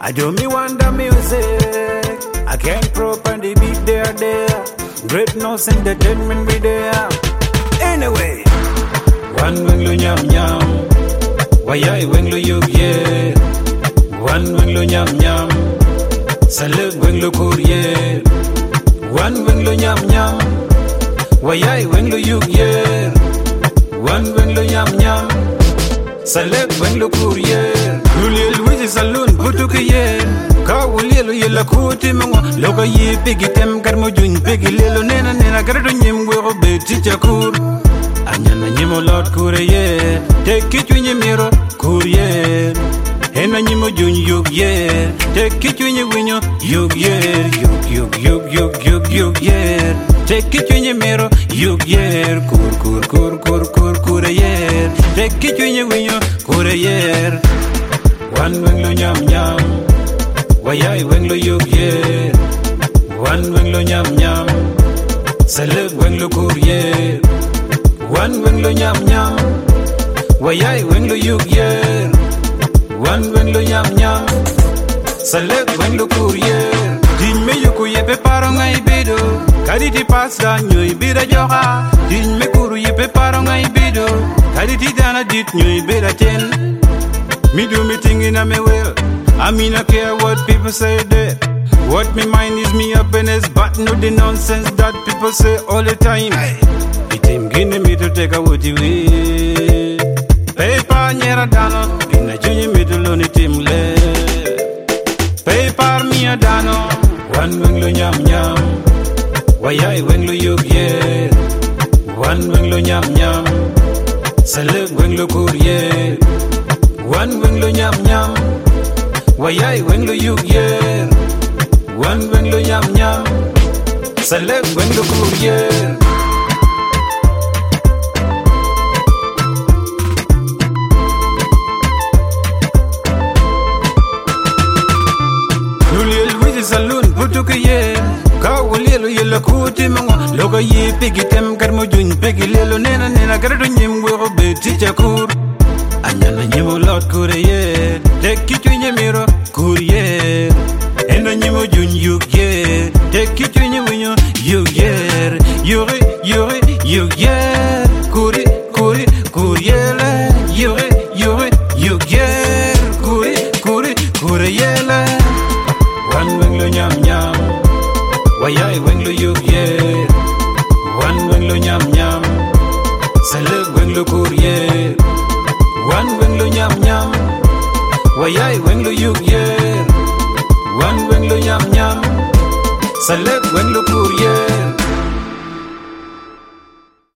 I do me wonder music. I can't prop and the beat there. Greatness entertainment be there. Anyway, one wing lo nyam nyam. Why I wing lo yug yeah. One wing lo nyam nyam. Salute wing lo courier. One wing lo nyam nyam. Why I wing lo yug yeah. One wing lo nyam nyam. Salute wing lo courier. Ulil wiji saloon putuke yeah. Ka ulil yela kuti mangwa. Loka ye pigi tem karmo jun pigi lelo nena karado nyim wego beti chakur. Anyana nyimo lot courier. Take it when you mirror courier. Hena nyimo jun yug yeah. Take it when you win yug yeah. Yug yeah. Take it when you mirror yug yeah. Kur yeah. Take it when you win courier. One wing lo nyam nyam. Why I wing lo yug yeah. One wing lo nyam nyam. Salute wing lo courier. One wing lo nyam nyam. Why I wing lo yug yeah. One wing lo nyam nyam. Salute wing lo courier. Din me yuku ye pe paro ngai bedo. Kadi ti pasta nyoy bida joga. Din me kuru ye pe paro ngai bedo. Kadi ti dana dit nyoy bida ten. Me do me thing in a me will. I mean I care what people say there. What me mind is me happiness, but no the nonsense that people say all the time. It him gonna me to take a woody way. Paper nyera dano, gonna junior me to loan it him le. Paper me a dano, one wing lo nyam nyam. Why I wing lo yug yeah. One wing lo nyam nyam. Salute wing lo courier. One wing lo nyam nyam. Why I wing lo yug yeah. One wing lo nyam nyam. Salute wing lo courier. Nulil wiji saloon putuke yeah. Ka ulilo yela kuti mangwa. Loka ye pigi tem karmo jun pigi lelo nena karado nyim wego beti chakur. Anyana nyimo lot courier. Take it when you mirror courier. Hena nyimo jun yug yeah. Take it when you win yug yeah. Yug yeah. Courier la. Yug yeah. Courier la. One wing lo nyam nyam. Why I wing lo yug yeah. One wing lo nyam nyam. Salute wing lo courier. One wing lo nyam nyam. Why I wing lo yug yeah. One wing lo nyam nyam. Salute wing lo courier.